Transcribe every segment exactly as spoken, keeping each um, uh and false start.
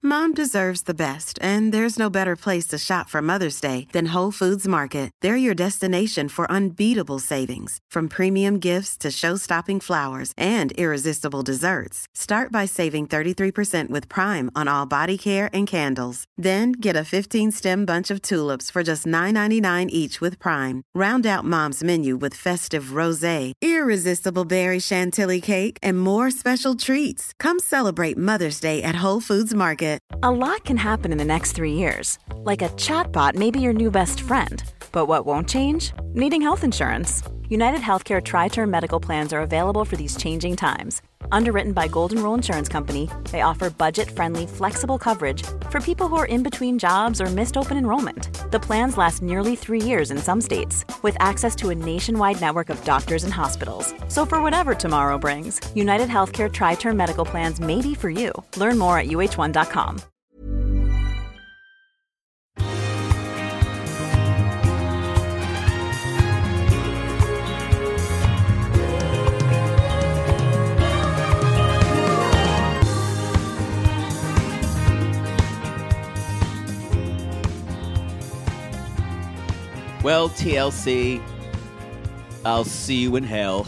Mom deserves the best, and there's no better place to shop for Mother's Day than Whole Foods Market. They're your destination for unbeatable savings, from premium gifts to show-stopping flowers and irresistible desserts. Start by saving thirty-three percent with Prime on all body care and candles. Then get a fifteen-stem bunch of tulips for just nine ninety-nine each with Prime. Round out Mom's menu with festive rosé, irresistible berry chantilly cake, and more special treats. Come celebrate Mother's Day at Whole Foods Market. A lot can happen in the next three years. Like a chatbot may be your new best friend. But what won't change? Needing health insurance. United Healthcare Tri-Term Medical Plans are available for these changing times. Underwritten by Golden Rule Insurance Company, they offer budget-friendly, flexible coverage for people who are in between jobs or missed open enrollment. The plans last nearly three years in some states, with access to a nationwide network of doctors and hospitals. So for whatever tomorrow brings, United Healthcare Tri-Term Medical Plans may be for you. Learn more at U H one dot com. Well, T L C, I'll see you in hell.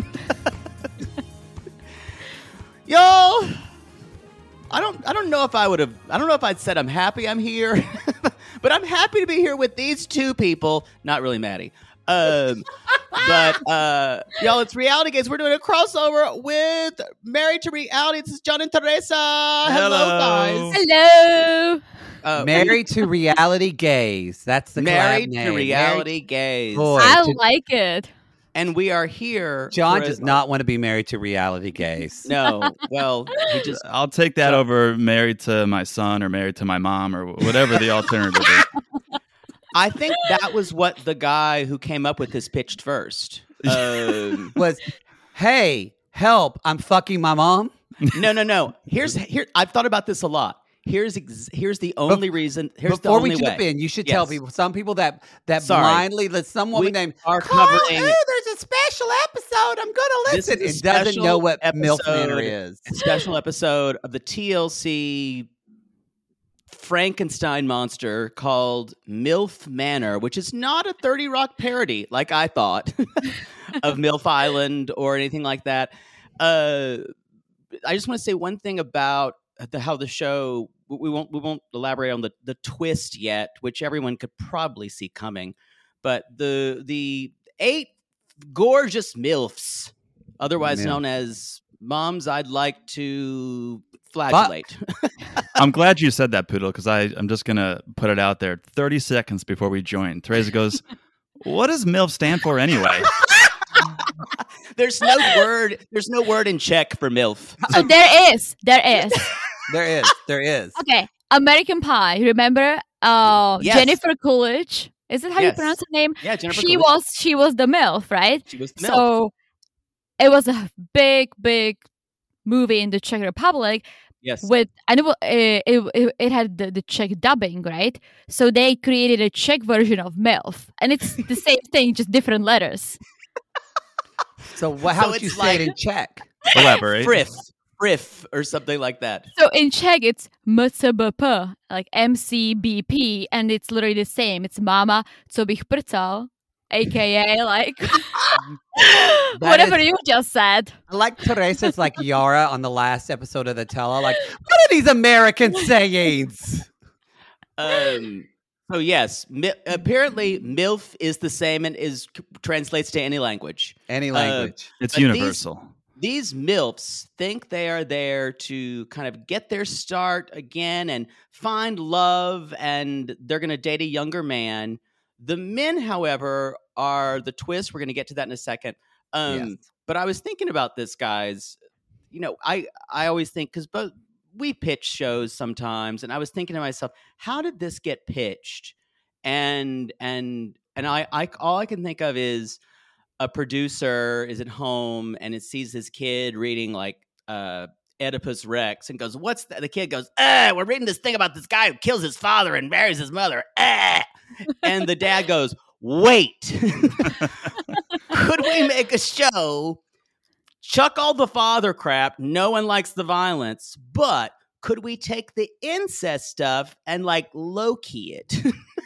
Y'all, I don't I don't know if I would have I don't know if I'd said I'm happy I'm here, but I'm happy to be here with these two people. Not really Maddie. Um, but uh, y'all, it's Reality Gaze. We're doing a crossover with Married to Reality. This is John and Teresa. Hello, Hello. guys. Hello. Uh, Married to Reality Gaze. That's the Married collab to name. Reality Married- Gaze. Boy, I to- like it. And we are here. John for a- does not want to be married to Reality Gaze. No. Well, he just. I'll take that So- over married to my son or married to my mom or whatever the alternative is. I think that was what the guy who came up with this pitched first. Um, Was, hey, help, I'm fucking my mom. no, no, no. Here's here. I've thought about this a lot. Here's ex- here's the only reason. Here's Before the only we jump way. in, you should Yes. tell people, some people that, that Sorry. blindly, let some woman We named, are Carl, covering- ooh, there's a special episode, I'm going to This listen. is a It doesn't know special what MILF episode. Manor is. A special episode of the T L C Frankenstein monster called MILF Manor, which is not a thirty Rock parody like I thought of MILF Island or anything like that. Uh, I just want to say one thing about the, how the show. We won't we won't elaborate on the, the twist yet, which everyone could probably see coming. But the the eight gorgeous MILFs, otherwise Milf. known as moms I'd like to flagellate. I'm glad you said that, Poodle, because I'm just going to put it out there. thirty seconds before we join, Teresa goes, what does MILF stand for anyway? There's no word. There's no word in Czech for MILF. So there is. There is. There is, there is. Okay. American Pie. Remember uh, Yes. Jennifer Coolidge? Is it how you Yes. pronounce her name? Yeah, Jennifer. she Coolidge. was she was the MILF, right? She was the MILF. So it was a big, big movie in the Czech Republic Yes. with and it, wa- eh, it, it, it had the, the Czech dubbing, right? So they created a Czech version of MILF. And it's the same thing, just different letters. So what, how So would you it's say it like- in Czech? Elaborate. Friff. Friff or something like that. So in Czech, it's M C B P, like M C B P, and it's literally the same. It's Mama, co bych prcal, a k a like whatever is- you just said. I like Teresa's like Yara on the last episode of the Tella. Like, what are these American sayings? Um. So yes, mi- apparently MILF is the same and is translates to any language. Any language. It's But these- universal. These MILFs think they are there to kind of get their start again and find love, and they're going to date a younger man. The men, however, are the twist. We're going to get to that in a second. Um, Yes. But I was thinking about this, guys. You know, I, I always think, because both we pitch shows sometimes, and I was thinking to myself, how did this get pitched? And and and I, I all I can think of is a producer is at home and it sees his kid reading like uh, Oedipus Rex and goes, "What's that?" The kid goes, "Ah, we're reading this thing about this guy who kills his father and marries his mother." Ah! And the dad goes, "Wait, could we make a show? Chuck all the father crap. No one likes the violence, but could we take the incest stuff and like low key it?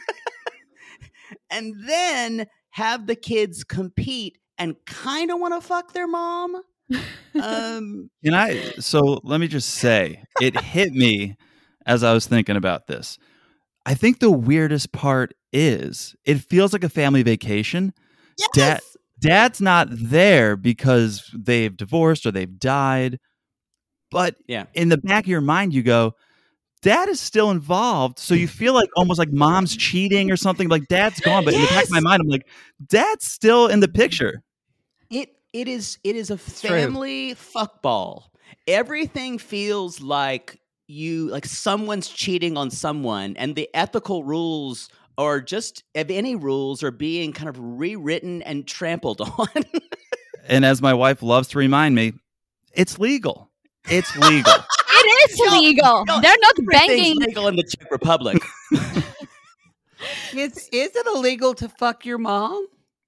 And then have the kids compete and kind of want to fuck their mom? Um, Can I? So let me just say, it hit me as I was thinking about this. I think the weirdest part is it feels like a family vacation. yes! Dad, dad's not there because they've divorced or they've died. But Yeah. in the back of your mind, you go, dad is still involved. So you feel like almost like mom's cheating or something. Like dad's gone. But in the back of my Yes! mind, I'm like, dad's still in the picture. It it is it is a true. family fuckball. Everything feels like you like someone's cheating on someone, and the ethical rules or just if any rules are being kind of rewritten and trampled on. And as my wife loves to remind me, it's legal. It's legal. It is Yo, legal. yo, They're not Everything's banging. legal in the Czech Republic. Is is it illegal to fuck your mom?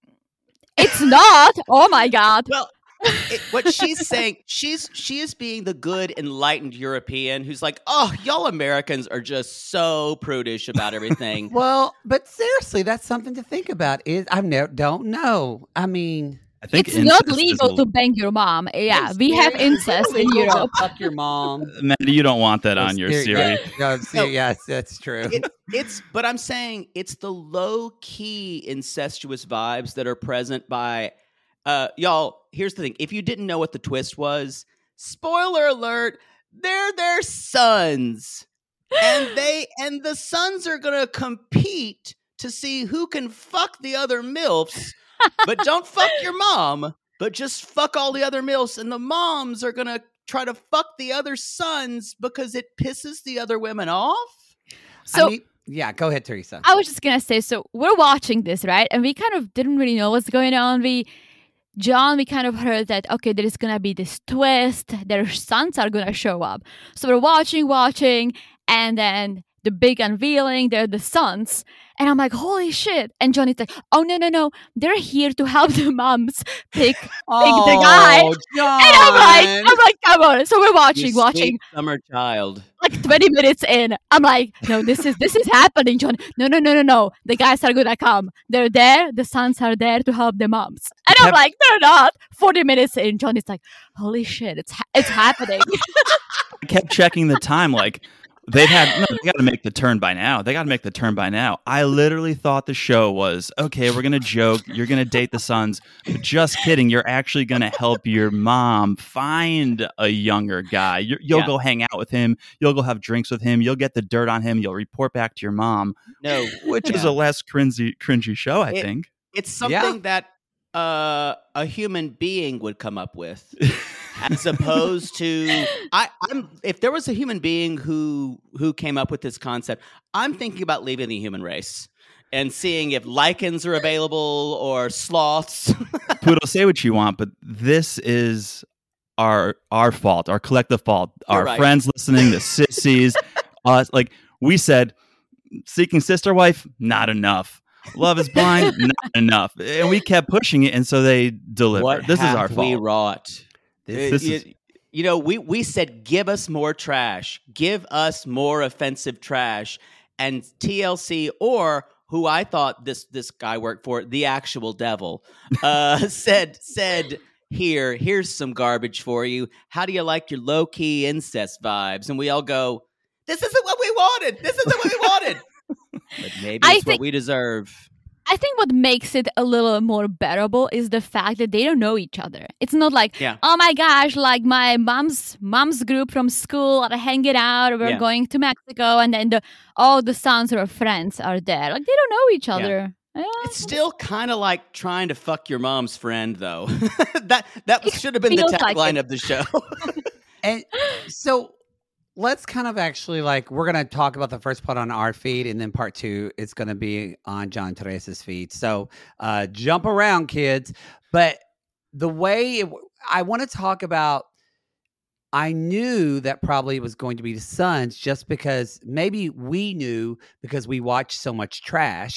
It's not. Oh my god. Well, it, what she's saying, she's she is being the good, enlightened European who's like, oh, y'all Americans are just so prudish about everything. Well, but seriously, that's something to think about. Is I ne- don't know. I mean, I think It's not incest is legal a- to bang your mom. Yeah, It's we have very incest in illegal to Europe. Fuck your mom. Maddie, you don't want that on your Ser- Siri. yeah, no, ser- No. yes, that's true. It, it's, but I'm saying it's the low key incestuous vibes that are present by, uh, y'all. Here's the thing: if you didn't know what the twist was, spoiler alert, they're their sons, and they and the sons are gonna compete to see who can fuck the other milfs, but don't fuck your mom, but just fuck all the other milfs, and the moms are gonna try to fuck the other sons because it pisses the other women off. So I mean, yeah, go ahead, Teresa. I was just gonna say, so we're watching this, right? And we kind of didn't really know what's going on. We, John, we kind of heard that, okay, there is gonna be this twist. Their sons are gonna show up. So we're watching, watching, and then the big unveiling, they're the sons. And I'm like, holy shit. And Johnny's like, oh, no, no, no. They're here to help the moms pick, pick the guy. Oh, John. And I'm like, I'm like, come on. So we're watching, You watching. sweet summer child. Like twenty minutes in, I'm like, no, this is this is happening, John. No, no, no, no, no. The guys are gonna come. They're there. The sons are there to help the moms. And I'm Yep. like, they're not. Forty minutes in, John is like, holy shit, it's ha- it's happening. I kept checking the time. Like they've had, no, they got to make the turn by now. They got to make the turn by now. I literally thought the show was okay. We're gonna joke. You're gonna date the sons. But just kidding. You're actually gonna help your mom find a younger guy. You're, you'll Yeah. go hang out with him. You'll go have drinks with him. You'll get the dirt on him. You'll report back to your mom, No, which is Yeah. a less cringy, cringy show, I It- think. it's something that uh, a human being would come up with, as opposed to I, I'm. If there was a human being who who came up with this concept, I'm thinking about leaving the human race and seeing if lichens are available or sloths. Poodle, say what you want, but this is our our fault, our collective fault. You're Our right. friends listening, the sissies, us. Like we said, seeking sister wife, not enough. Love is blind, not enough. And we kept pushing it, and so they delivered. What This is our have we fault. wrought? This, Uh, this you, is you know, we we said give us more trash, give us more offensive trash, and T L C or who I thought this this guy worked for, the actual devil, uh, said said here here's some garbage for you. How do you like your low key incest vibes? And we all go, this isn't what we wanted. This isn't what we wanted. But maybe I it's what think- we deserve. I think what makes it a little more bearable is the fact that they don't know each other. It's not like, Yeah. oh my gosh, like my mom's mom's group from school are hanging out, we're Yeah. going to Mexico, and then the all the sons or friends are there. Like they don't know each Yeah. other. Yeah. It's still kind of like trying to fuck your mom's friend, though. that that It should have been the feels like tagline it. of the show. And so let's kind of actually like we're gonna talk about the first part on our feed, and then part two is gonna be on John Teresa's feed. So uh, jump around, kids. But the way it, I want to talk about, I knew that probably was going to be the sons, just because maybe we knew because we watched so much trash.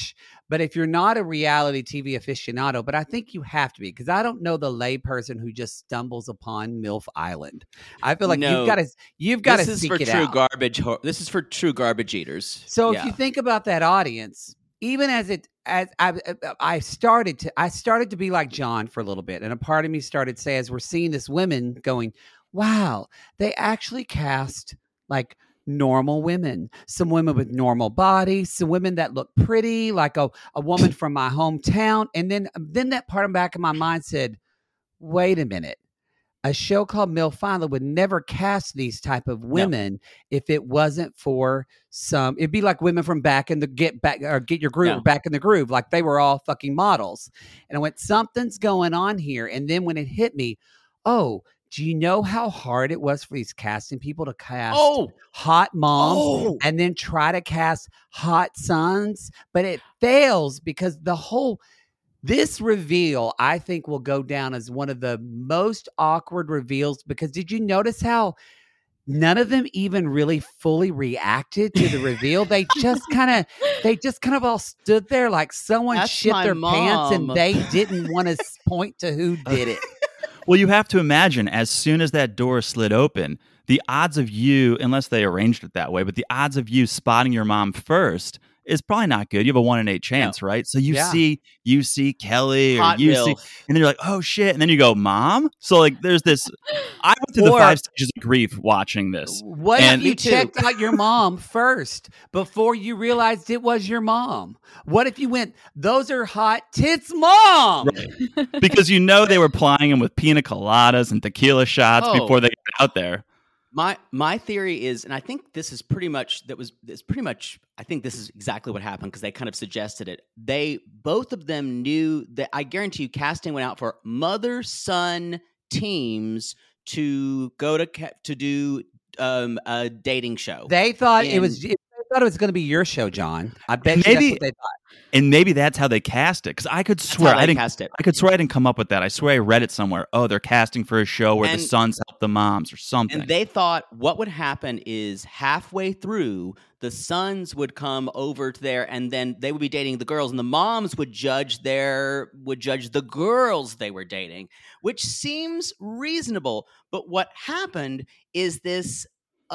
But if you're not a reality T V aficionado, but I think you have to be, because I don't know the layperson who just stumbles upon MILF Island. I feel like No. you've got to you've got to This is seek for it true out. garbage. Ho- this is for true garbage eaters. So Yeah. if you think about that audience, even as it as I I started to I started to be like John for a little bit, and a part of me started to say, as we're seeing this women going, wow, they actually cast like normal women, some women with normal bodies, some women that look pretty, like a, a woman from my hometown. And then then that part of the back of my mind said, wait a minute. A show called MILF Island would never cast these type of women no. if it wasn't for some. It'd be like women from back in the get back or get your groove no. back in the groove, like they were all fucking models. And I went, something's going on here. And then when it hit me, oh, do you know how hard it was for these casting people to cast oh. hot moms oh. and then try to cast hot sons? But it fails because the whole. This reveal, I think, will go down as one of the most awkward reveals, because did you notice how none of them even really fully reacted to the reveal? They just kind of, they just kind of all stood there like someone That's shit their mom. pants and they didn't want to point to who did it. Well, you have to imagine, as soon as that door slid open, the odds of you, unless they arranged it that way, but the odds of you spotting your mom first is probably not good. You have a one in eight chance, no. right? So you yeah. see, you see Kelly, or Hot you milf. see, and then you're like, oh shit, and then you go, mom. So like, there's this. I went through Or, the five stages of grief watching this. What and, if you checked out your mom first before you realized it was your mom? What if you went, those are hot tits, mom? Right. Because you know they were plying them with pina coladas and tequila shots oh. before they got out there. My my theory is, and I think this is pretty much that was this pretty much. I think this is exactly what happened, because they kind of suggested it. They both of them knew that. I guarantee you, casting went out for mother son teams to go to ca- to do um, a dating show. They thought and, it was. They thought it was going to be your show, John. I bet maybe, you that's what they thought. And maybe that's how they cast it. Because I could swear I didn't. Cast it. I could swear I didn't come up with that. I swear I read it somewhere. Oh, they're casting for a show where and, the sons help the moms or something. And they thought what would happen is halfway through, the sons would come over to there, and then they would be dating the girls, and the moms would judge their would judge the girls they were dating, which seems reasonable. But what happened is this.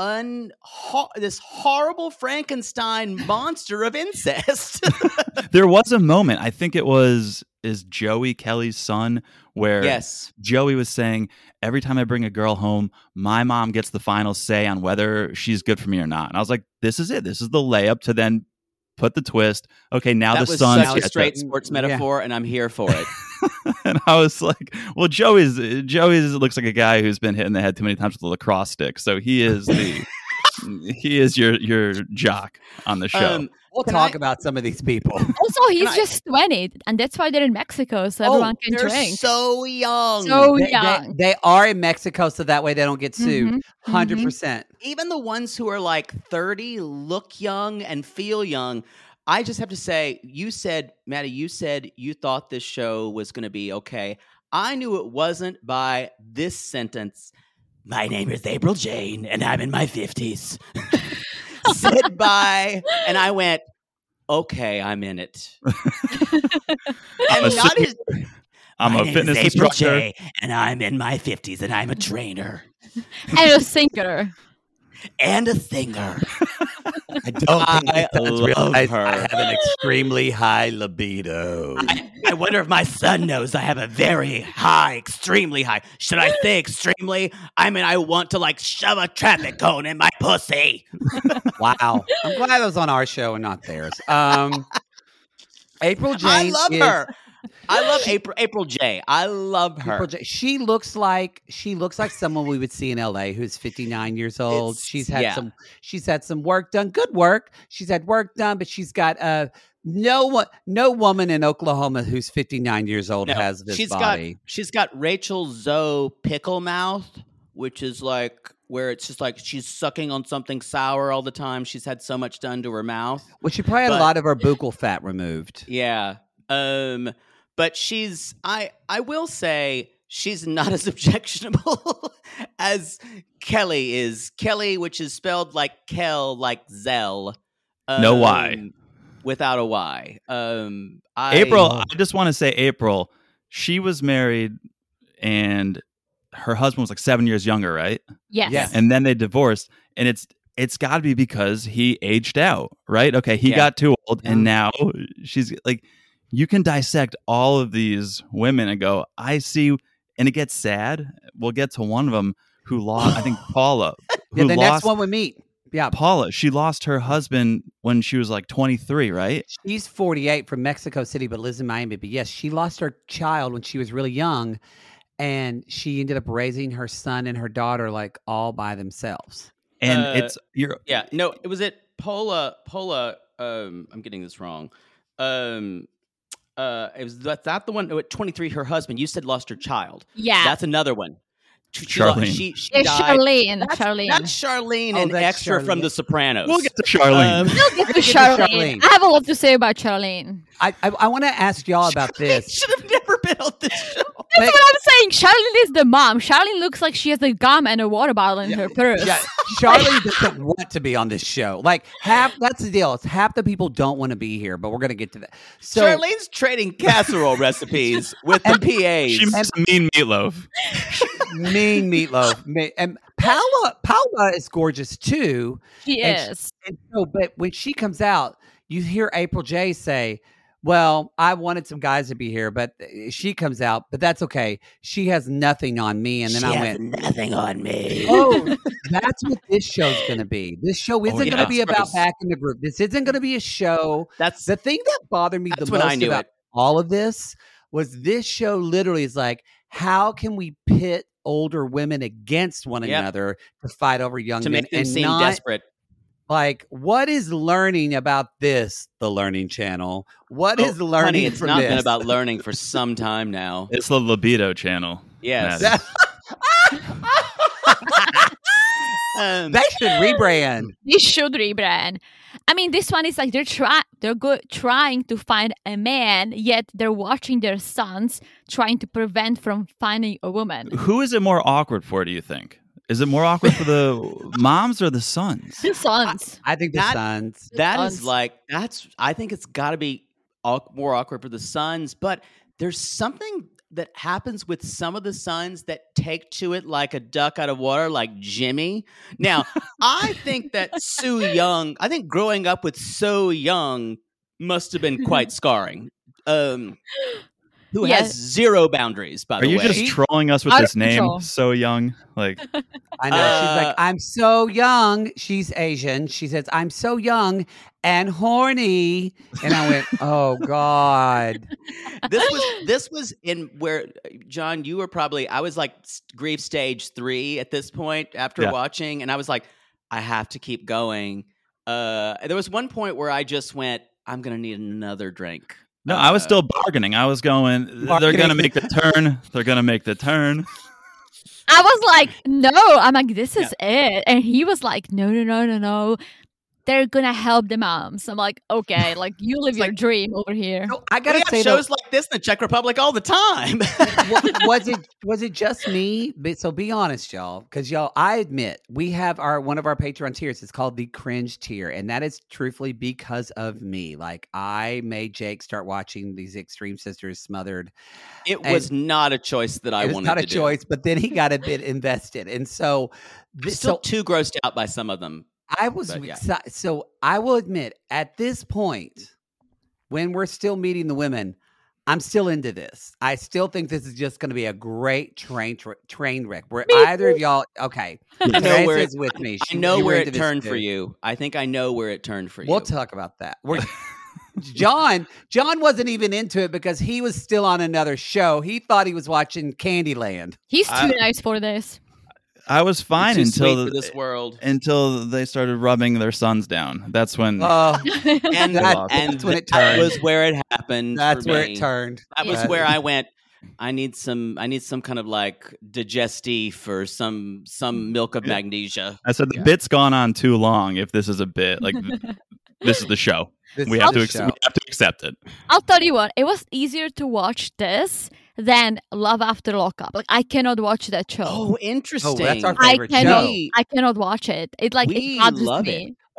Un ho- this horrible Frankenstein monster of incest. There was a moment, I think it was is Joey Kelly's son, where yes. Joey was saying, every time I bring a girl home, my mom gets the final say on whether she's good for me or not. And I was like, this is it. This is the layup to then put the twist. Okay, now that the was son's such a straight it. sports metaphor, yeah. and I'm here for it. And I was like, well, Joey's Joey's looks like a guy who's been hit in the head too many times with a lacrosse stick. So he is the he is your your jock on the show. Um, we'll talk I, about some of these people. Also, he's can just I, twenty, and that's why they're in Mexico, so everyone oh, can they're drink. So young, so they, young. They, they are in Mexico, so that way they don't get sued. Mm-hmm. Hundred mm-hmm. percent. Even the ones who are like thirty look young and feel young. I just have to say, you said, Maddie, you said you thought this show was going to be okay. I knew it wasn't by this sentence. My name is April Jane, and I'm in my fifties. Said by, and I went, okay, I'm in it. I'm, a, not as, I'm a fitness instructor. J, and I'm in my fifties, and I'm a trainer. And a singer. And a singer. I don't I love her. I have an extremely high libido. I, I wonder if my son knows I have a very high, extremely high. Should I say extremely? I mean, I want to like shove a traffic cone in my pussy. Wow. I'm glad it was on our show and not theirs. Um, April Jane. I love is, her. I love April April J. I love her. April J. She looks like she looks like someone we would see in L A who's fifty-nine years old. It's, she's had yeah. some she's had some work done, good work. She's had work done, but she's got uh no one no woman in Oklahoma who's fifty-nine years old no, has this she's body. Got, she's got Rachel Zoe pickle mouth, which is like where it's just like she's sucking on something sour all the time. She's had so much done to her mouth. Well, she probably had but, a lot of her buccal fat removed. Yeah. Um But she's, I I will say, she's not as objectionable as Kelly is. Kelly, which is spelled like Kel, like Zell. Um, no why. without a Y. Um, I, April, I just want to say, April, she was married and her husband was like seven years younger, right? Yes. Yes. And then they divorced, and it's it's got to be because he aged out, right? Okay, he Yeah. got too old, Yeah. and now she's like, you can dissect all of these women and go, I see, and it gets sad. We'll get to one of them who lost, I think Paula, who Yeah, the lost next one we meet. Yeah. Paula. She lost her husband when she was like twenty-three, right? She's forty-eight from Mexico City, but lives in Miami. But yes, she lost her child when she was really young, and she ended up raising her son and her daughter like all by themselves. And Uh, it's you're Yeah, no, it was it Pola Pola. Um, I'm getting this wrong. Um, uh, it was that's that the one at twenty-three. Her husband. You said lost her child. Yeah. That's another one. She, she lo- Charlene. She, she It's died. Charlene. That's, Charlene. That's Charlene Oh, and that's extra from Charlene. The Sopranos. we'll get to Charlene. Um, We'll get to Get to Charlene. Charlene. I have a lot to say about Charlene. I I, I want to ask y'all about this. should have never been on this show. That's what I'm saying. Charlene is the mom. Charlene looks like she has a gum and a water bottle in her purse. Yeah, Charlie doesn't want to be on this show. Like half that's the deal. It's half the people don't want to be here, but we're gonna get to that. So Charlene's trading casserole recipes with the P As. She makes a mean meatloaf. mean meatloaf. Me- And Paula Paula is gorgeous too. She And she- is. And so, but when she comes out, you hear April J say, well, I wanted some guys to be here, but she comes out, but that's okay. She has nothing on me. And then She I has went, nothing on me. oh, that's what this show's going to be. This show isn't yeah. going to be about Gross. back in the group. This isn't going to be a show. That's The thing that bothered me That's the when most I knew about it. all of this was this show literally is like, how can we pit older women against one Yep. another to fight over young to men make them and seem not desperate. like, what is learning about this? The Learning Channel. What is Oh, learning honey, it's from not this? been about learning for some time now. It's the libido channel. Yes. Maddie. Um, They should rebrand. They should rebrand. I mean, this one is like they're trying, they're go- trying to find a man, yet they're watching their sons trying to prevent from finding a woman. Who is it more awkward for? Do you think? Is it more awkward for the moms or the sons? The sons. I think the That- Suns. that sons. is like that's. I think it's got to be au- more awkward for the sons, but there's something that happens with some of the sons that take to it like a duck out of water, like Jimmy. Now, I think that Sue Young. I think growing up with So Young must have been quite scarring. Um, who Yes. has zero boundaries, by Are the you way. just trolling us with Out this of name? control. So young, like I know. She's Uh, like, I'm so young. She's Asian. She says, I'm so young and horny. And I went, oh, God. this was this was in where John, you were probably I was like s- grief stage three at this point after Yeah. watching, and I was like, I have to keep going. Uh, there was one point where I just went, I'm gonna need another drink. no. I was Uh, still bargaining. I was going. They're Bargaining. gonna make the turn. They're gonna make the turn. I was like, no. I'm like, this is it. And he was like, no, no, no, no, no. They're going to help the moms. I'm like, okay, like you live It's your like- dream over here. So I We got to have say, though, shows like this in the Czech Republic all the time. wa- was it was it just me? But so be honest, y'all, because y'all, I admit we have our one of our Patreon tiers. It's called the Cringe tier, and that is truthfully because of me. Like I made Jake start watching these Extreme Sisters Smothered. It And was not a choice that I it was wanted not a to do. choice, but then he got a bit invested, and so I'm this, still so too grossed out by some of them. I was But, yeah. exci- so I will admit at this point, when we're still meeting the women, I'm still into this. I still think this is just going to be a great train tra- train wreck. Where Me either of y'all, okay, I know Teresa where is it, with me. I She- know you were where into it this turned for too. you. I think I know where it turned for you. We'll talk about that. We're, John, John wasn't even into it because he was still on another show. He thought he was watching Candyland. He's too I- nice for this. I was fine Too until sweet for the- this world. until they started rubbing their sons down. That's when Oh, and that- and that's when it that turned. was where it happened. that's for where me. it turned. That was Yeah. where I went. I need some. I need some kind of like digestif or some some milk of Yeah. magnesia. I said the Yeah. bit's gone on too long. If this is a bit, like this is the show, This we is have the to ex- show. we have to accept it. I'll tell you what, it was easier to watch this than Love After Lockup. Like I cannot watch that show. Oh, interesting. Oh, that's our I favorite cannot. show. I cannot watch it. It like We it bothers love me.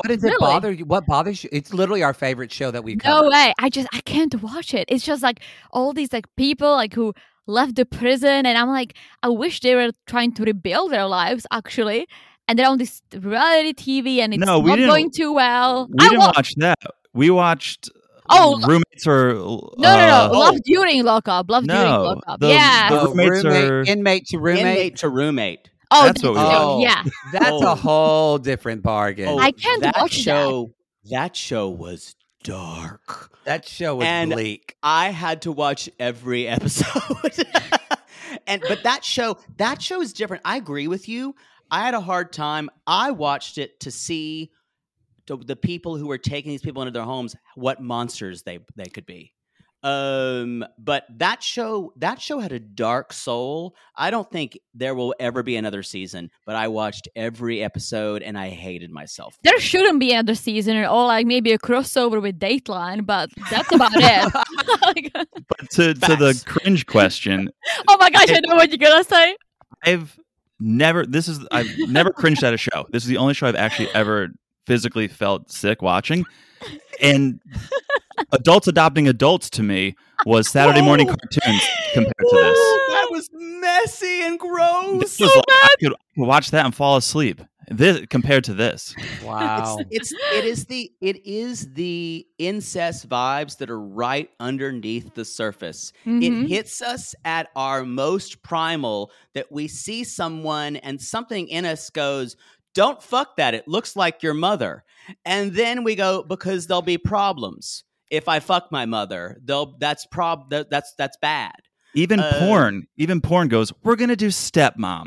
What does it Really? bother you? What bothers you? It's literally our favorite show that we No cover. way. I just I can't watch it. It's just like all these like people like who left the prison, and I'm like, I wish they were trying to rebuild their lives actually. And they're on this reality T V, and it's No, we not didn't- going too well. We I didn't wa- watch that. We watched Oh, roommates or No, no, no. uh, Love during lockup. Love during No, lockup. the- yeah. the- Oh, roommates roommate, are- inmate to roommate. Inmate to roommate. oh, that's what we that's- watched. Yeah. That's Oh. a whole different bargain. Oh, I can't that watch that. show. That show was dark. that show was And- bleak. I had to watch every episode. and but that show, that show is different. I agree with you. I had a hard time. I watched it to see the, the people who were taking these people into their homes, what monsters they they could be. Um, but that show, that show had a dark soul. I don't think there will ever be another season. But I watched every episode and I hated myself. There shouldn't be another season or like maybe a crossover with Dateline, but that's about it. Like, But to, to the Facts. cringe question, oh my gosh, I know what you're gonna say. I've never. This is I've never cringed at a show. This is the only show I've actually ever physically felt sick watching. And adults adopting adults to me was Saturday morning Whoa. cartoons compared to this. That was messy and gross. This was like, I could watch that and fall asleep. This compared to this. Wow. It's it is the it is the incest vibes that are right underneath the surface. Mhm. It hits us at our most primal that we see someone and something in us goes, "Don't fuck that. It looks like your mother." And then we go, because there'll be problems. If I fuck my mother, they'll that's prob that, that's that's bad. Even Uh, porn, even porn goes, we're gonna do stepmom.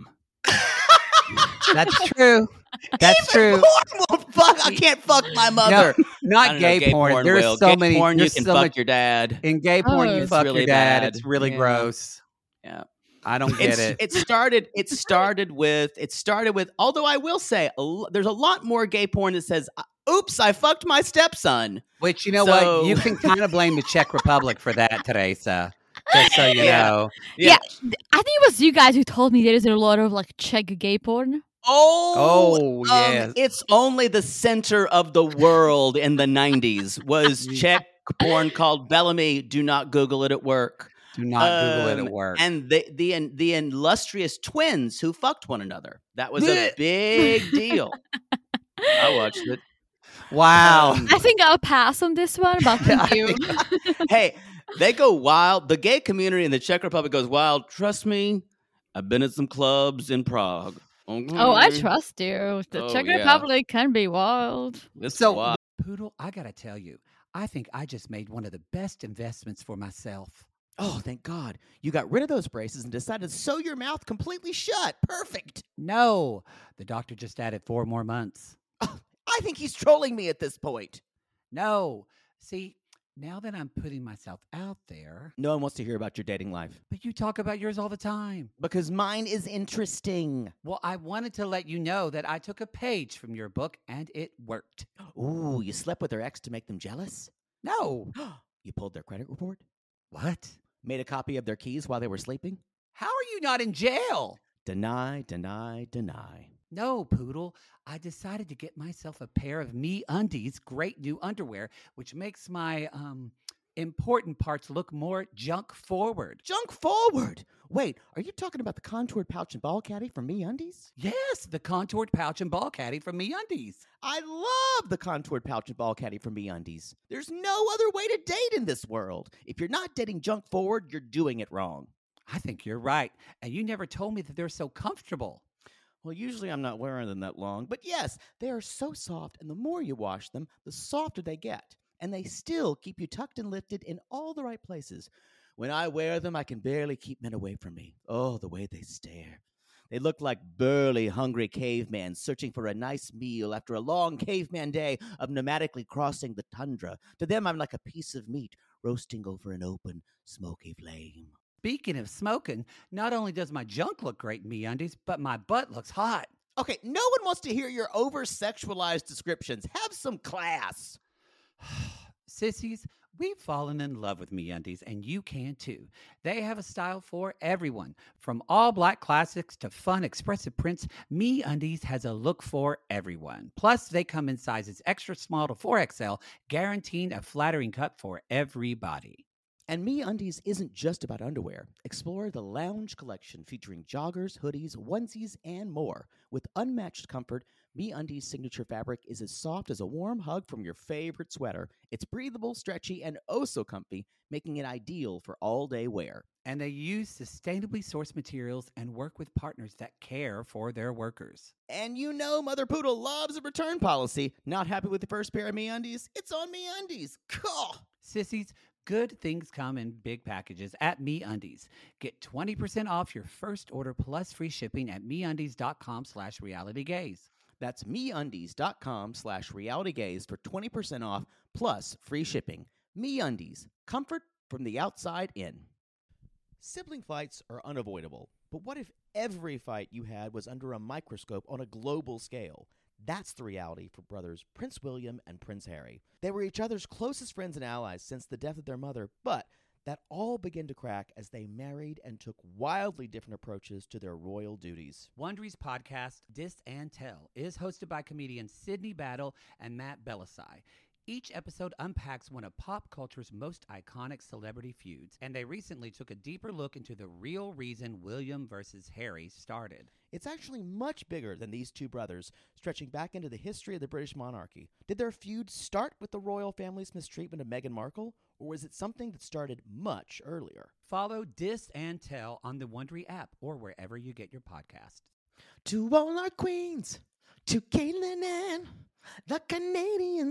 That's true. That's true. Porn will fuck. I can't fuck my mother. No, I not don't know, gay, porn. There's will. so Gay many. porn. You there's can so fuck much, your dad. in gay porn, Oh, you it's fuck really your dad. bad. It's really Yeah. gross. Yeah. I don't get It's, it. it started. It started with. It started with. Although I will say, a l- there's a lot more gay porn that says, "Oops, I fucked my stepson." Which, you know so- what? You can kind of blame the Czech Republic for that, Teresa. Just so you Yeah. know. Yeah. I think it was you guys who told me there is a lot of like Czech gay porn. Oh, Oh, um, yes. It's only the center of the world in the nineties was Czech porn called Bellamy. Do not Google it at work. Do not Google it Um, at work. And the the the illustrious twins who fucked one another. That was a Blech. big deal. I watched it. wow. um, I think I'll pass on this one, but thank I you. Hey, they go wild. The gay community in the Czech Republic goes wild. Trust me, I've been at some clubs in Prague. Oh, I Okay? trust you. The Oh, Czech yeah. Republic can be wild. It's So, wild. Poodle, I got to tell you, I think I just made one of the best investments for myself. Oh, thank God. You got rid of those braces and decided to sew your mouth completely shut. Perfect. No, the doctor just added four more months. I think he's trolling me at this point. No. See, now that I'm putting myself out there, No one wants to hear about your dating life but you talk about yours all the time. because mine is interesting. Well, I wanted to let you know that I took a page from your book and it worked. Ooh, you slept with their ex to make them jealous? No. You pulled their credit report? What? Made a copy of their keys while they were sleeping? How are you not in jail? Deny, deny, deny. No, Poodle. I decided to get myself a pair of Me Undies great new underwear, which makes my um important parts look more junk forward. Junk forward. Wait, are you talking about the contoured pouch and ball caddy from Me Undies? Yes, the contoured pouch and ball caddy from Me Undies. I love the contoured pouch and ball caddy from Me Undies. There's no other way to date in this world. If you're not dating junk forward, you're doing it wrong. I think you're right. And you never told me that they're so comfortable. Well, usually I'm not wearing them that long, but yes, they are so soft, and the more you wash them, the softer they get. And they still keep you tucked and lifted in all the right places. When I wear them, I can barely keep men away from me. Oh, the way they stare. They look like burly, hungry cavemen searching for a nice meal after a long caveman day of nomadically crossing the tundra. To them, I'm like a piece of meat roasting over an open, smoky flame. Speaking of smoking, not only does my junk look great in Me Undies, but my butt looks hot. Okay, no one wants to hear your over-sexualized descriptions. Have some class. Sissies, We've fallen in love with MeUndies, and you can too. They have a style for everyone. From all black classics to fun, expressive prints, MeUndies has a look for everyone. Plus, they come in sizes extra small to four X L, guaranteeing a flattering cut for everybody. And MeUndies isn't just about underwear. Explore the Lounge collection featuring joggers, hoodies, onesies, and more. With unmatched comfort, MeUndies' signature fabric is as soft as a warm hug from your favorite sweater. It's breathable, stretchy, and oh so comfy, making it ideal for all-day wear. And they use sustainably sourced materials and work with partners that care for their workers. And you know Mother Poodle loves a return policy. Not happy with the first pair of MeUndies? It's on MeUndies. Cool. Sissies, good things come in big packages at MeUndies. Get twenty percent off your first order plus free shipping at MeUndies.com slash realitygaze. That's MeUndies.com slash realitygaze for twenty percent off plus free shipping. MeUndies, comfort from the outside in. Sibling fights are unavoidable, but what if every fight you had was under a microscope on a global scale? That's the reality for brothers Prince William and Prince Harry. They were each other's closest friends and allies since the death of their mother, but that all began to crack as they married and took wildly different approaches to their royal duties. Wondery's podcast, Dis and Tell, is hosted by comedians Sydney Battle and Matt Belisai. Each episode unpacks one of pop culture's most iconic celebrity feuds, and they recently took a deeper look into the real reason William versus Harry started. It's actually much bigger than these two brothers, stretching back into the history of the British monarchy. Did their feud start with the royal family's mistreatment of Meghan Markle, or was it something that started much earlier? Follow Dis and Tell on the Wondery app or wherever you get your podcasts. To all our queens, to Caitlin and the Canadian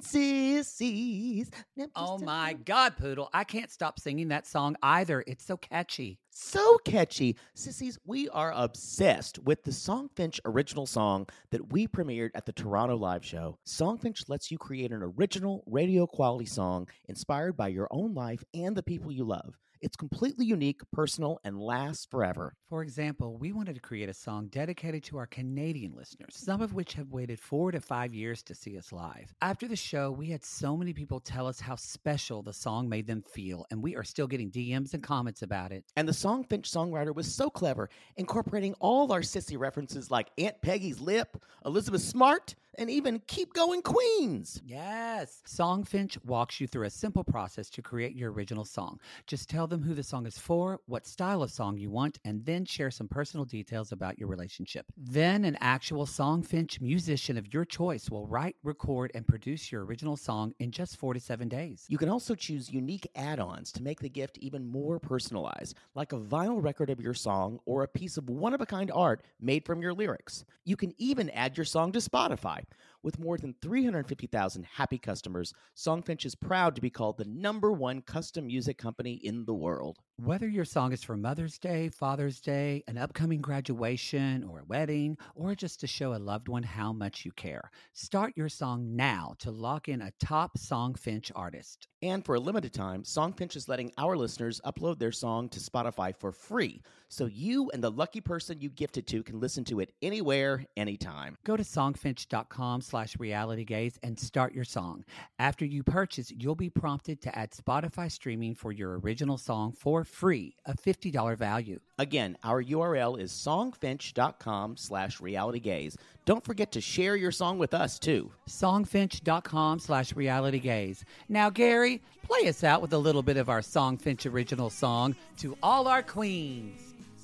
sissies. Oh my God, Poodle. I can't stop singing that song either. It's so catchy. So catchy. Sissies, we are obsessed with the Songfinch original song that we premiered at the Toronto Live Show. Songfinch lets you create an original radio quality song inspired by your own life and the people you love. It's completely unique, personal, and lasts forever. For example, we wanted to create a song dedicated to our Canadian listeners, some of which have waited four to five years to see us live. After the show, we had so many people tell us how special the song made them feel, and we are still getting D Ms and comments about it. And the Songfinch songwriter was so clever, incorporating all our sissy references like Aunt Peggy's lip, Elizabeth Smart, and even Keep Going Queens. Yes. Songfinch walks you through a simple process to create your original song. Just tell them who the song is for, what style of song you want, and then share some personal details about your relationship. Then an actual Songfinch musician of your choice will write, record, and produce your original song in just four to seven days. You can also choose unique add-ons to make the gift even more personalized, like a vinyl record of your song or a piece of one-of-a-kind art made from your lyrics. You can even add your song to Spotify. With more than three hundred fifty thousand happy customers, Songfinch is proud to be called the number one custom music company in the world. Whether your song is for Mother's Day, Father's Day, an upcoming graduation, or a wedding, or just to show a loved one how much you care, start your song now to lock in a top Songfinch artist. And for a limited time, Songfinch is letting our listeners upload their song to Spotify for free, so you and the lucky person you gifted to can listen to it anywhere, anytime. Go to songfinch.com slash realitygaze and start your song. After you purchase, you'll be prompted to add Spotify streaming for your original song for free, a fifty dollars value. Again, our U R L is songfinch.com slash realitygaze. Don't forget to share your song with us, too. Songfinch.com slash realitygaze. Now, Gary, play us out with a little bit of our Songfinch original song, To All Our Queens.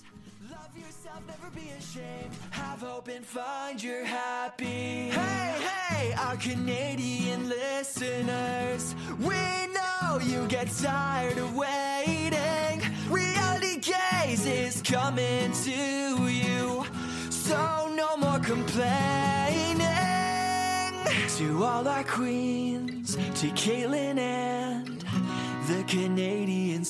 Love yourself, never be ashamed. Have hope and find your happy. Hey, hey, our Canadian listeners. We know you get tired of waiting. Reality Gaze is coming to you. So no more complaining. To all our queens, to Caitlin and the Canadian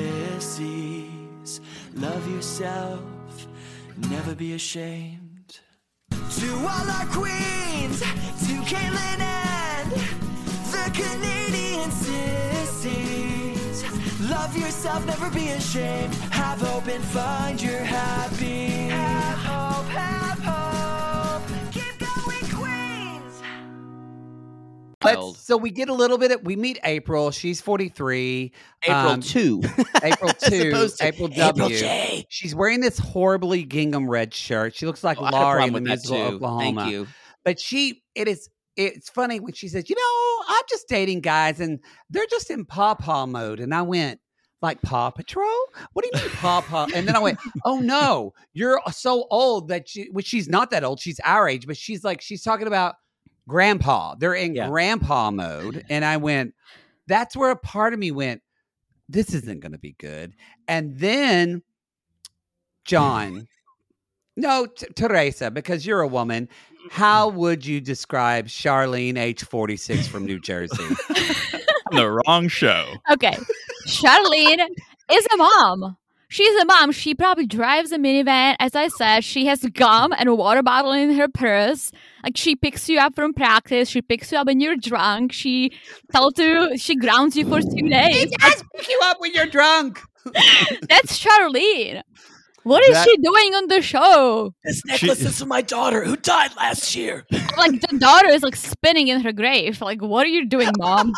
sissies. Love yourself, never be ashamed. To all our queens, to Caitlin and the Canadian sissies. Love yourself, never be ashamed. Have hope and find your happy. Have hope, have hope. Keep going, Queens. wild. so we get a little bit of, we meet April. She's forty-three. April um, two. April As two. opposed to April April W. J. She's wearing this horribly gingham red shirt. She looks like Oh, I had a Laurie in problem the with that musical too. Oklahoma. Thank you. But she, it is, it's funny when she says, you know, I'm just dating guys and they're just in pawpaw mode. And I went, like Paw Patrol? What do you mean pawpaw? And then I went, oh no, you're so old that she, which she's not that old. She's our age, but she's like, she's talking about grandpa. They're in Yeah. grandpa mode. And I went, that's where a part of me went, this isn't going to be good. And then John, no, T- Teresa, because you're a woman, how would you describe Charlene, age forty-six from New Jersey? The wrong show. Okay. Charlene is a mom. She's a mom. She probably drives a minivan. As I said, she has gum and a water bottle in her purse. Like, she picks you up from practice. She picks you up when you're drunk. She tells you, she grounds you for two days. She does pick you up when you're drunk. That's Charlene. What is That- she doing on the show? This necklace is for my daughter who died last year. Like, the daughter is like spinning in her grave. Like, what are you doing, mom?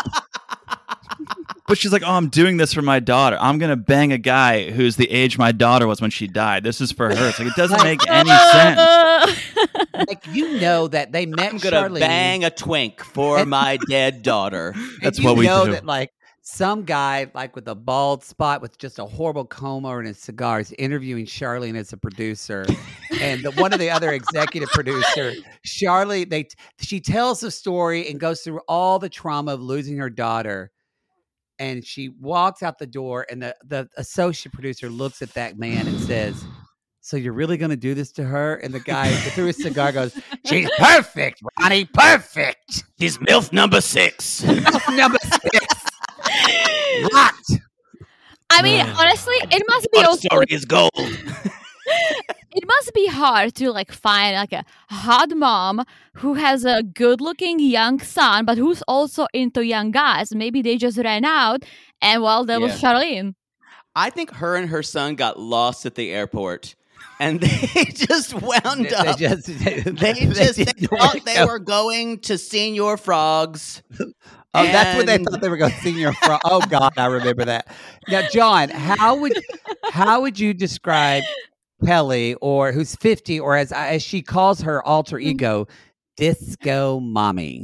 But she's like, oh, I'm doing this for my daughter. I'm going to bang a guy who's the age my daughter was when she died. This is for her. It's like, it doesn't make any sense. Like, you know that they met I'm gonna Charlene. bang a twink for And- my dead daughter. and That's you what we know do. that, like, some guy, like, with a bald spot with just a horrible coma and a cigar is interviewing Charlene as a producer. And the, one of the other executive producer, Charlene, they she tells the story and goes through all the trauma of losing her daughter. And she walks out the door, and the, the associate producer looks at that man and says, so you're really going to do this to her? And the guy through his cigar goes, she's perfect, Ronnie, perfect. She's MILF number six. Number six. Rocked. I mean, honestly, it must be Our also story is gold. it must be hard to like find like a hot mom who has a good-looking young son, but who's also into young guys. Maybe they just ran out, and well, there was Yeah. Charlene. I think her and her son got lost at the airport, and they just wound They, they up. just, They just they didn't know where thought to they go. were going to Senior Frogs. Oh, that's what they and- thought they were going to senior from. Oh God, I remember that. Now, John, how would how would you describe Kelly, or who's fifty, or as as she calls her alter ego, Disco Mommy?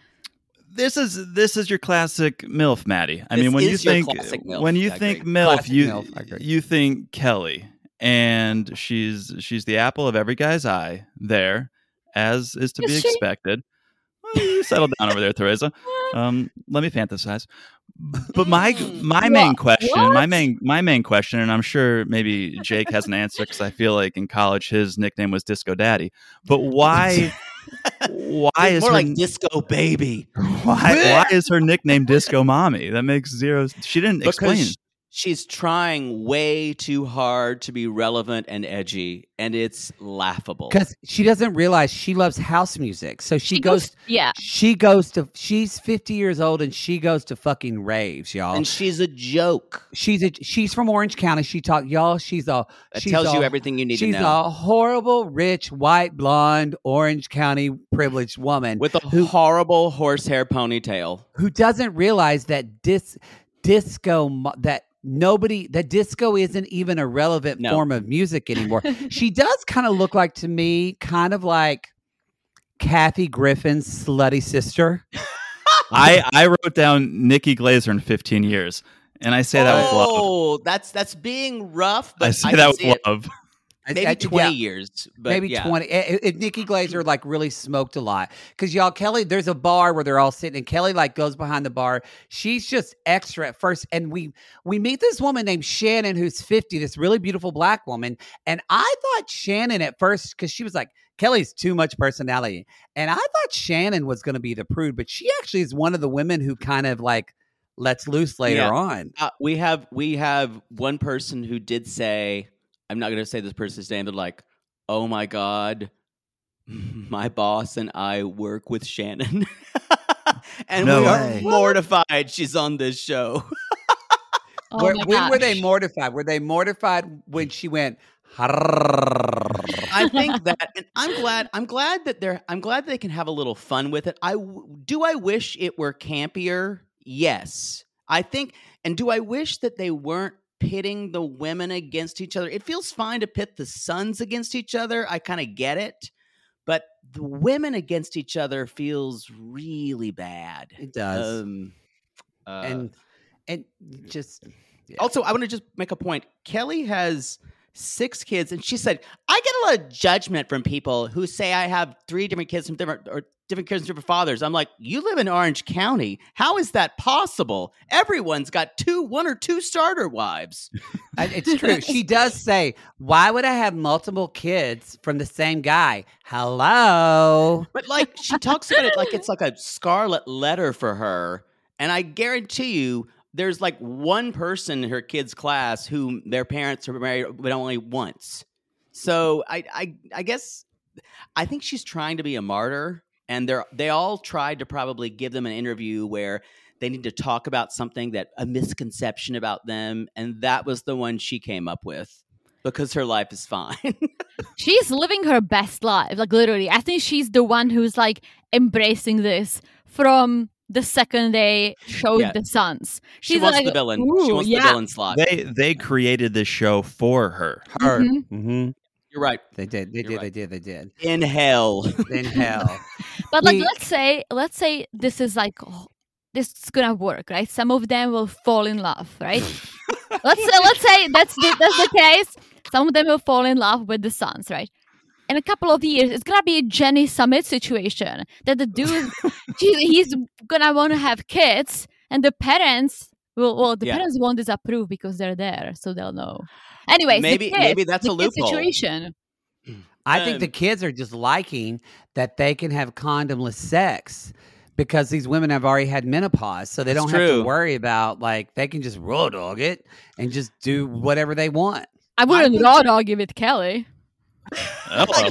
This is this is your classic MILF, Maddie. I This mean, when you is your think classic MILF. when you I think agree. MILF, Classic you MILF, I agree. you think Kelly, and she's she's the apple of every guy's eye there, as is to Is be she? expected. Well, you settle down over there, Teresa. Um, let me fantasize. But my my main What? question, my What? main my main question, and I'm sure maybe Jake has an answer because I feel like in college his nickname was Disco Daddy. But why why It's is more her like Disco Baby why why is her nickname Disco Mommy? That makes zero. She didn't explain. because she's trying way too hard to be relevant and edgy, and it's laughable. Because she doesn't realize she loves house music, so she, She goes. goes- yeah. She goes to. She's fifty years old, and she goes to fucking raves, y'all. And she's a joke. she's a, she's from Orange County. She talked, y'all. She's a. That she's tells you a- everything you need to She's know. a horrible, rich, white, blonde, Orange County privileged woman With a who horrible horsehair ponytail. who doesn't realize that dis disco mo- that nobody that disco isn't even a relevant No. form of music anymore. She does kind of look like to me, kind of like Kathy Griffin's slutty sister. I I wrote down Nikki Glazer in fifteen years, and I say that with love. Oh, that's that's being rough, but I say can that see with it. love. Maybe I- I- twenty yeah. years, but Maybe yeah. twenty. If, if Nikki Glazer like really smoked a lot, because y'all, Kelly, there's a bar where they're all sitting, and Kelly like goes behind the bar. She's just extra at first, and we we meet this woman named Shannon who's fifty, this really beautiful black woman, and I thought Shannon at first because she was like Kelly's too much personality, and I thought Shannon was going to be the prude, but she actually is one of the women who kind of like lets loose later Yeah. on. Uh, we have we have one person who did say, I'm not going to say this person's name, but like, oh my god, my boss and I work with Shannon, and No we way. are mortified she's on this show. Oh Where- my when were gosh. they mortified? Were they mortified when she went, I think that, and I'm glad. I'm glad that they're. I'm glad they can have a little fun with it. I do. I wish it were campier. Yes, I think. And do I wish that they weren't pitting the women against each other? It feels fine to pit the sons against each other. I kind of get it, but the women against each other feels really bad. It does. Um, uh, and and just yeah. Also, I want to just make a point. Kelly has six kids, and she said, I get a lot of judgment from people who say I have three different kids from different or different kids from different fathers. I'm like, you live in Orange County. How is that possible? Everyone's got two, one or two starter wives. It's true. She does say, why would I have multiple kids from the same guy? Hello. But like, she talks about it like it's like a scarlet letter for her. And I guarantee you, there's like one person in her kid's class who their parents are married, but only once. So I, I, I guess I think she's trying to be a martyr, and they're they all tried to probably give them an interview where they need to talk about something that a misconception about them, and that was the one she came up with because her life is fine. She's living her best life, like literally. I think she's the one who's like embracing this from the second they showed Yeah. the sons. She She's wants like, the villain. "Ooh, She wants yeah. the villain slot. They they created this show for her. Her. Mhm. Mm-hmm. You're right. They did. They You're did. right. They did. They did. In hell. In hell. But like, We- let's say, let's say this is like, oh, this is gonna work, right? Some of them will fall in love, right? let's say, let's say that's the, that's the case. Some of them will fall in love with the sons, right? In a couple of years, it's gonna be a Jenny Summit situation that the dude, he, he's gonna want to have kids, and the parents will, well, the Yeah. parents won't disapprove because they're there, so they'll know. Anyways, Maybe- the kids, maybe that's the a kid loophole. situation. I think the Um, kids are just liking that they can have condomless sex because these women have already had menopause, so they That's don't have true. to worry about like they can just raw dog it and just do whatever they want. I wouldn't think- raw dog it with Kelly. Uh-oh.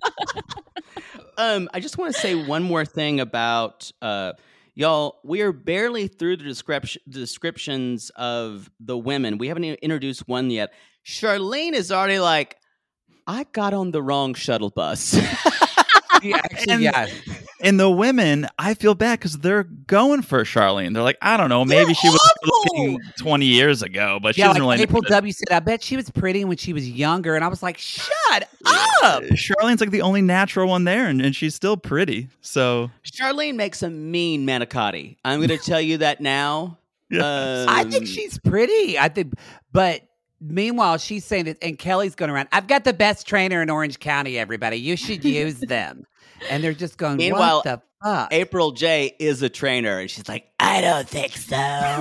um, I just want to say one more thing about uh, y'all. We are barely through the description descriptions of the women. We haven't even introduced one yet. Charlene is already like, I got on the wrong shuttle bus. Yeah, actually, And- yeah. And the women, I feel bad because they're going for Charlene. They're like, I don't know, maybe They're she was awful! looking twenty years ago, but she Yeah, doesn't like really April know. W said, I bet she was pretty when she was younger. And I was like, shut up. Charlene's like the only natural one there, and, and she's still pretty. So Charlene makes a mean manicotti. I'm going to tell you that now. Yeah. I think Um, she's pretty. I think, but meanwhile, she's saying that, and Kelly's going around, I've got the best trainer in Orange County, everybody. You should use them. And they're just going, Meanwhile, what the fuck? April J is a trainer, and she's like, I don't think so.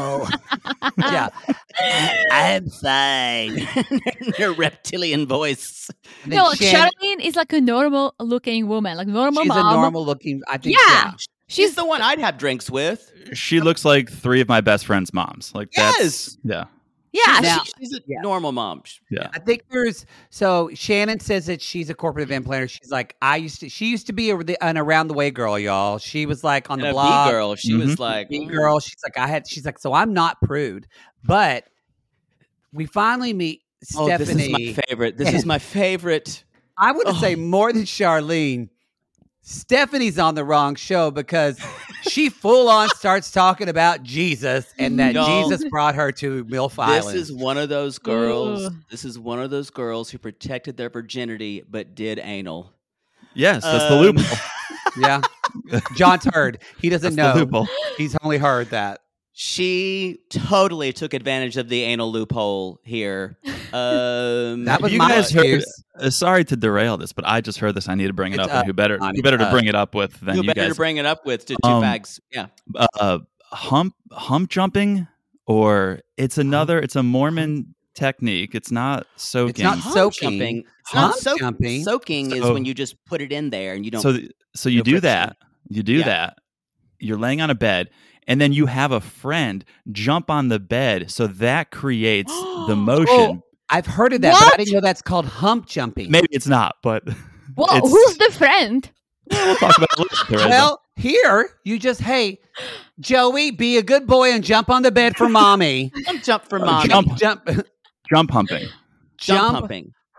Yeah. I'm fine. In her reptilian voice. And then No, Shannon- Charlene is like a normal looking woman, like normal she's mom. a normal looking, I think, Yeah. yeah. She's the one I'd have drinks with. she looks like three of my best friend's moms. Like Yes! that's yeah. Yeah, Now- she- She's a Yeah. normal mom. Yeah. I think there's so Shannon says that she's a corporate event planner. She's like, I used to. She used to be a, an around the way girl, y'all. She was like on And the a blog, B-girl. She was Mhm. like, B girl. She's like, I had. She's like, so I'm not prude, but we finally meet oh, Stephanie. this is my favorite. This is my favorite. I would Oh. say more than Charlene. Stephanie's on the wrong show because she full on starts talking about Jesus and that No. Jesus brought her to MILF This Island. is one of those girls. Ugh. This is one of those girls who protected their virginity but did anal. Yes, that's the Um, loophole. Yeah, John's heard. He doesn't That's the know. loophole. He's only heard that. She totally took advantage of the anal loophole here. Um, That was You my guys heard- excuse. Uh, sorry to derail this, but I just heard this. I need to bring it It's up. And who better? on Who better to us. bring it up with than who you better guys? to bring it up with to two Um, fags? Yeah. uh, hump hump jumping, or it's another. It's a Mormon technique. It's not soaking. not Hump soaking. jumping. It's Hump not soak- jumping. Soaking is So- when you just put it in there and you don't. so th- so you no do friction. that. You do Yeah. that. You're laying on a bed, and then you have a friend jump on the bed, so that creates the motion. Oh, I've heard of that, but What? I didn't know that's called hump jumping. Maybe it's not, but Well, it's- who's the friend? we'll talk about it later. Teresa. Well, here you just hey, Joey, be a good boy and jump on the bed for mommy. Jump, jump for Oh, mommy. jump. Jump, jump humping. Jump jump, humping.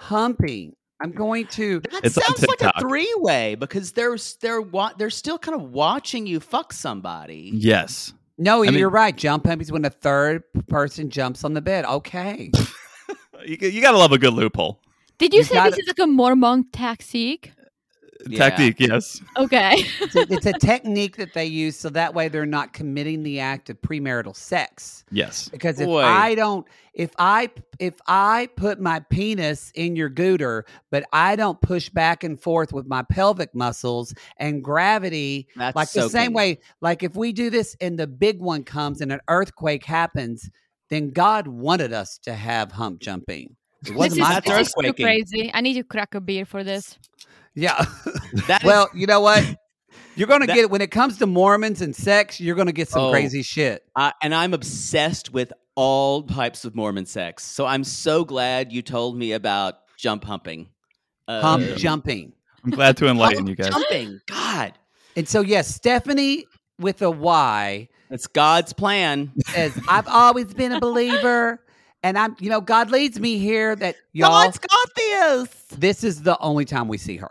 humping. I'm going to. That It's on sounds like a TikTok. three-way because they're they're wa- they're still kind of watching you fuck somebody. Yes. No, I mean- you're right. Jump humping is when a third person jumps on the bed. Okay. You, you got to love a good loophole. Did you, You say gotta- this is like a Mormon tactic? Yeah. Tactique, yes. Okay. it's, a, it's a technique that they use so that way they're not committing the act of premarital sex. Yes. Because if Boy. I don't, if I if I put my penis in your gooter, but I don't push back and forth with my pelvic muscles and gravity, That's like the same soaking. way, like if we do this and the big one comes and an earthquake happens, then God wanted us to have hump jumping. It This wasn't is, my That's this is too earthquaking. crazy. I need to crack a beer for this. Yeah. That is- Well, you know what? You're going to That- get, when it comes to Mormons and sex, you're going to get some Oh. crazy shit. I, and I'm obsessed with all types of Mormon sex. So I'm so glad you told me about jump humping. Uh, Hump jumping. I'm glad to enlighten hump you guys. Jumping. God, And so, yes, Stephanie with a Y it's God's plan. says, I've always been a believer. And I'm, you know, God leads me here that y'all, God's got this. this is the only time we see her.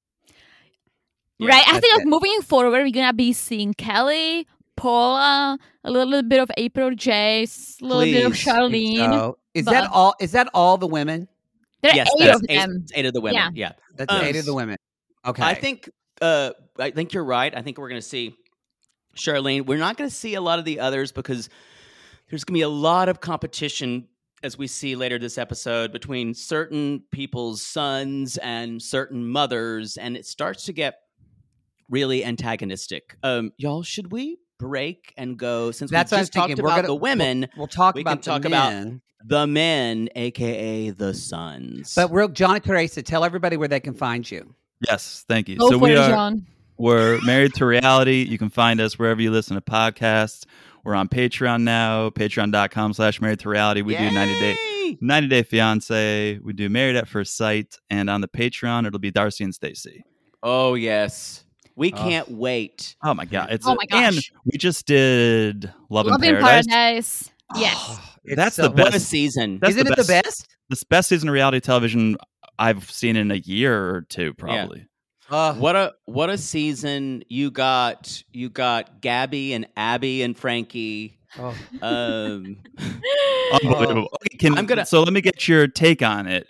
Yeah, right? I that's think like it. moving forward, we're gonna be seeing Kelly, Paula, a little bit of April J, a little bit of Please. Charlene. So, is but- that all? Is that all the women? There are Yes, eight that's of eight, them. it's eight of the women. Yeah. That's Um, eight of the women. Okay. I think uh, I think you're right. I think we're going to see Charlene. We're not going to see a lot of the others because there's going to be a lot of competition, as we see later this episode, between certain people's sons and certain mothers, and it starts to get really antagonistic. Um, y'all, should we break and go? Since That's we what I was just talked thinking. about We're gonna, the women, We'll, we'll talk we about can the talk about- men. the men, aka the sons. But real, Johnny Teresa, tell everybody where they can find you. Yes, thank you. Go so for we it, are John. we're married to reality. You can find us wherever you listen to podcasts. We're on Patreon now, patreon.com slash married to reality. We do ninety day Yay! ninety day fiance. We do married at first sight. And on the Patreon, it'll be Darcy and Stacy. Oh yes, we Oh. can't wait. Oh my god. It's Oh my and gosh. we just did Love, Love in in Paradise. Paradise. Yes. Oh, it's That's so- the What a best. season! That's Isn't the it the best. best? This best season of reality television I've seen in a year or two, probably. Uh, What a what a season you got! You got Gabby and Abby and Frankie. oh. Um, Unbelievable. Okay, can, I'm gonna- So let me get your take on it.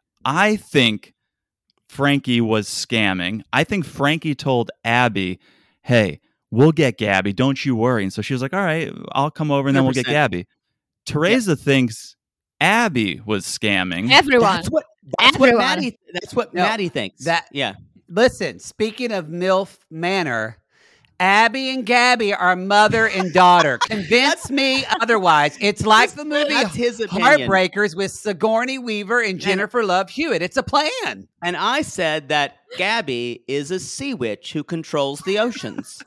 I think Frankie was scamming. I think Frankie told Abby, "Hey, we'll get Gabby. Don't you worry." And so she was like, "All right, I'll come over and then we'll get one hundred Gabby." Teresa thinks Abby was scamming. Everyone. that's what that's what Everyone. Maddie. That's what No, Maddie thinks. that- yeah. Listen, speaking of MILF Manor, Abby and Gabby are mother and daughter. Convince me otherwise. It's like the movie That's his opinion. Heartbreakers with Sigourney Weaver and Jennifer Love Hewitt. It's a plan. And I said that Gabby is a sea witch who controls the oceans.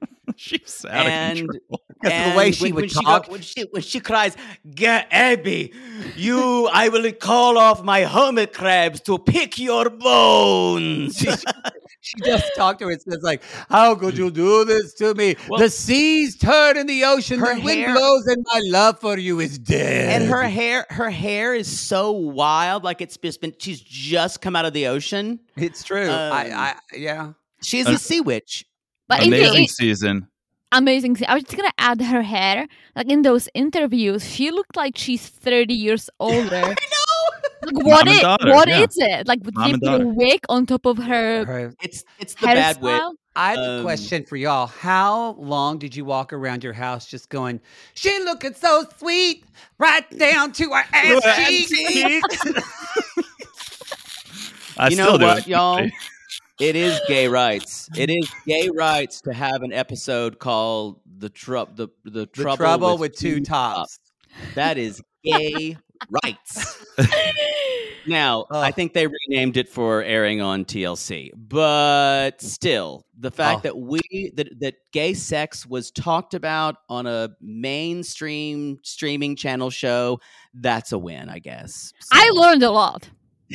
She's out and of control. Because the way she would go- talk- when she when she cries, "Ga- Abby, you, I will call off my hermit crabs to pick your bones." She just talked to her and says, like, how could you do this to me? Well- the seas turn in the ocean, Her the wind hair- blows, and my love for you is dead. And her hair, her hair is so wild, like it's just been. She's just come out of the ocean. It's true. Um, I, I, yeah. She's Uh, a sea witch. But in the, Amazing in, season. amazing. I was just gonna add her hair. Like in those interviews, she looked like she's thirty years older. I know. Like what Mom and is daughter, what yeah. is it? Like would Mom they and put a daughter. wig on top of her Her- It's it's the bad wit. hairstyle? I have a Um, question for y'all. How long did you walk around your house just going, she looking so sweet, right down to her ass Ass cheeks? I You still know do what, it. y'all? It is gay rights. It is gay rights to have an episode called the trub the the The trouble, trouble with, two tops. That is gay rights. Now, Oh. I think they renamed it for airing on T L C, but still, the fact Oh. that we that that gay sex was talked about on a mainstream streaming channel show, that's a win, I guess. I So- learned a lot.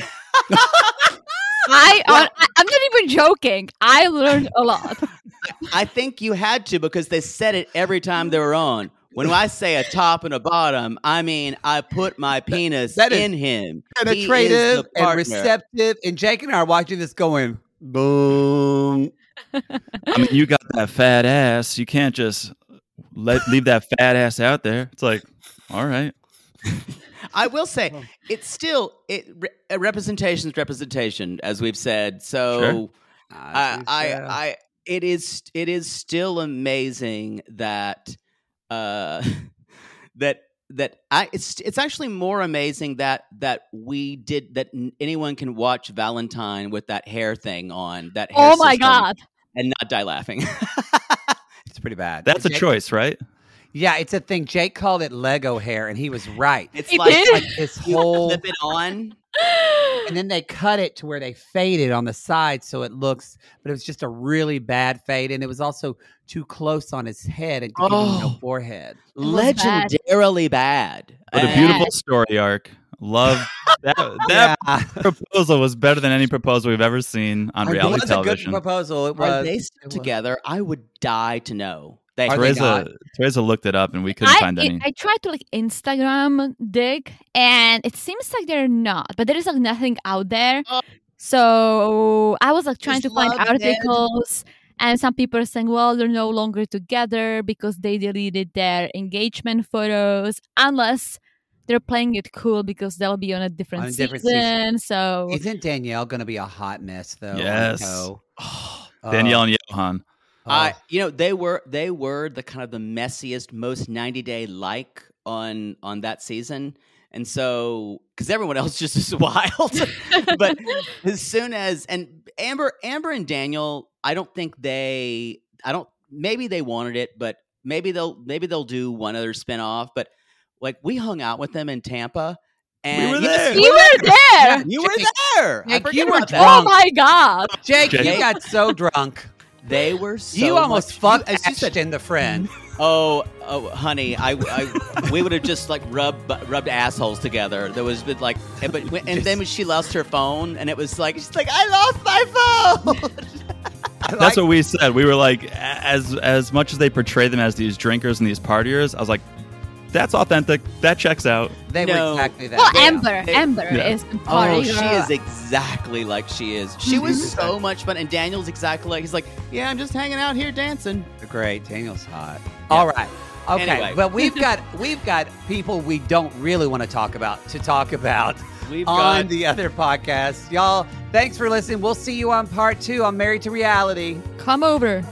I, I I'm not even joking. I learned a lot. I think you had to because they said it every time they were on. when I say a top and a bottom, I mean I put my penis that is in him. Penetrative and receptive. And Jake and I are watching this going, boom. I mean, you got that fat ass. You can't just let leave that fat ass out there. It's like, all right. I will say it's still it re- representation is representation, as we've said. So Sure. I, I, I, it is it is still amazing that uh, that that I it's it's actually more amazing that that we did that n- anyone can watch Valentine with that hair thing on that. Hair Oh my system God. And not die laughing. It's pretty bad. That's a Jake- choice, right? Yeah, it's a thing. Jake called it Lego hair, and he was right. It's He like, did? like This you whole, flip it on. and then they cut it to where they faded on the side, so it looks. But it was just a really bad fade, and it was also too close on his head and to give him no Oh. forehead. was bad. Legendarily bad. But a And- beautiful story arc. Love that. That Yeah. proposal was better than any proposal we've ever seen on It reality was a good television. proposal. It Are was. they it still was. together? I would die to know. They Are they Teresa, not? Teresa looked it up and we couldn't I, find any. I tried to like Instagram dig, and it seems like they're not, but there is like nothing out there. Oh. So I was like trying Is to find love dead? articles, and some people are saying, well, they're no longer together because they deleted their engagement photos, unless they're playing it cool because they'll be on a different, On a different season. season. So Isn't Danielle going to be a hot mess though? on Yes. Toe? Danielle and Johan. Oh. I, you know, they were they were the kind of the messiest, most ninety day like on on that season, and so because everyone else just is wild. But as soon as and Amber, Amber and Daniel, I don't think they, I don't, maybe they wanted it, but maybe they'll maybe they'll do one other spinoff. But like we hung out with them in Tampa, and were Yes, there. you were there. You were Jake, there. I Jake, forget you were about that. Oh drunk. my God. Jake, Jake. you got so drunk. They were so you almost much, fucked you, as you said, Ashton, the friend. Oh, oh, honey, I, I we would have just like rubbed rubbed assholes together. There was been like, and, but when- and then when she lost her phone, and it was like she's like, I lost my phone. That's what we said. We were like, a- as as much as they portray them as these drinkers and these partiers, I was like, that's authentic. That checks out. They No. were exactly that. Well, Yeah. Amber, They- Amber Yeah. is the Oh, party she girl. is exactly like she is. She was so much fun, and Daniel's exactly like he's like, yeah, I'm just hanging out here dancing. Great. Daniel's hot. All right. Okay. Anyway. But we've got we've got people we don't really want to talk about to talk about We've on got the other podcast. Y'all, thanks for listening. We'll see you on part two on Married to Reality. Come over.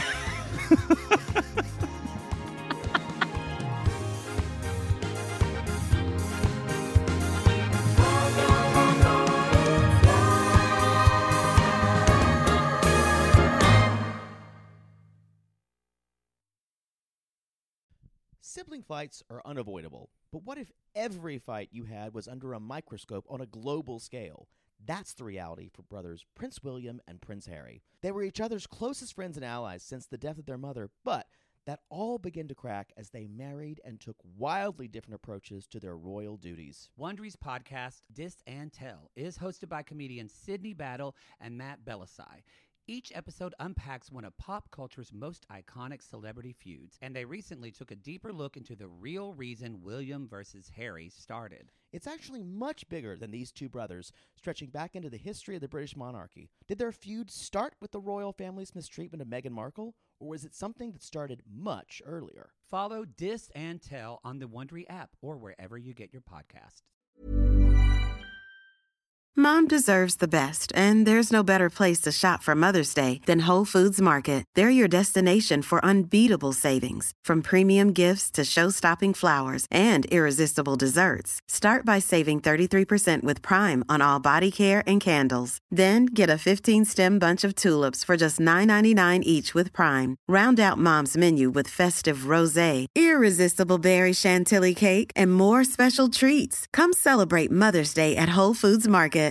Sibling fights are unavoidable, but what if every fight you had was under a microscope on a global scale? That's the reality for brothers Prince William and Prince Harry. They were each other's closest friends and allies since the death of their mother, but that all began to crack as they married and took wildly different approaches to their royal duties. Wondery's podcast, Dis and Tell, is hosted by comedians Sydney Battle and Matt Belisai. Each episode unpacks one of pop culture's most iconic celebrity feuds, and they recently took a deeper look into the real reason William versus Harry started. It's actually much bigger than these two brothers, stretching back into the history of the British monarchy. Did their feud start with the royal family's mistreatment of Meghan Markle, or was it something that started much earlier? Follow Dis and Tell on the Wondery app or wherever you get your podcasts. Mom deserves the best, and there's no better place to shop for Mother's Day than Whole Foods Market. They're your destination for unbeatable savings, from premium gifts to show-stopping flowers and irresistible desserts. Start by saving thirty-three percent with Prime on all body care and candles. Then get a fifteen-stem bunch of tulips for just nine ninety-nine each with Prime. Round out Mom's menu with festive rosé, irresistible berry chantilly cake, and more special treats. Come celebrate Mother's Day at Whole Foods Market.